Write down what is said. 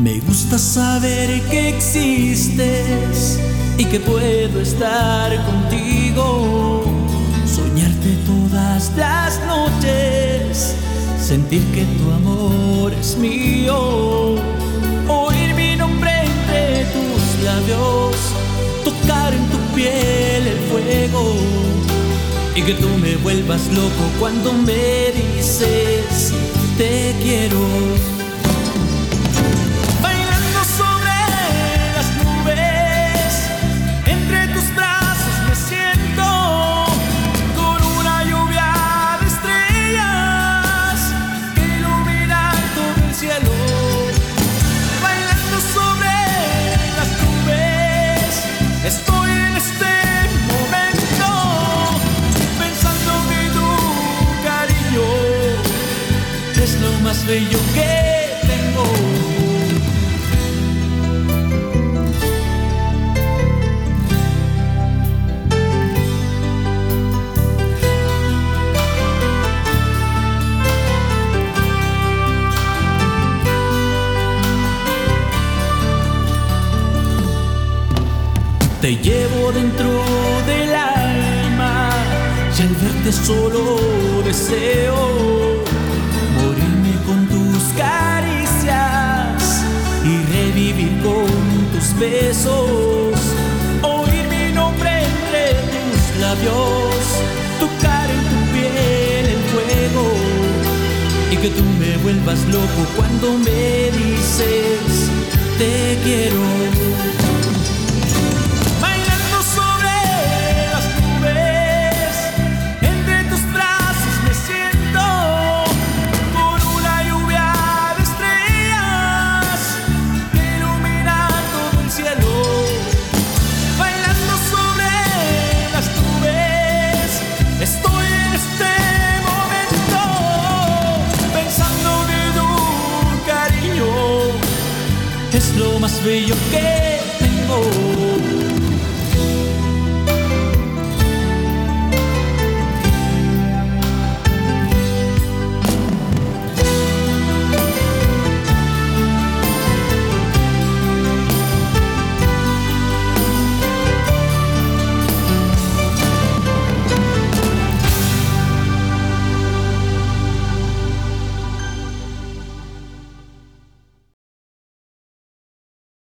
Me gusta saber que existes y que puedo estar contigo, soñarte todas las noches, sentir que tu amor es mío, oír mi nombre entre tus labios, tocar en tu piel el fuego y que tú me vuelvas loco cuando me dices te quiero. Estoy en este momento pensando que tu cariño es lo más bello que tengo. Te llevo dentro del alma y al verte solo deseo morirme con tus caricias y revivir con tus besos, oír mi nombre entre tus labios, tocar en tu piel el fuego y que tú me vuelvas loco cuando me dices te quiero. Estoy en este momento pensando que tu cariño Es lo más bello que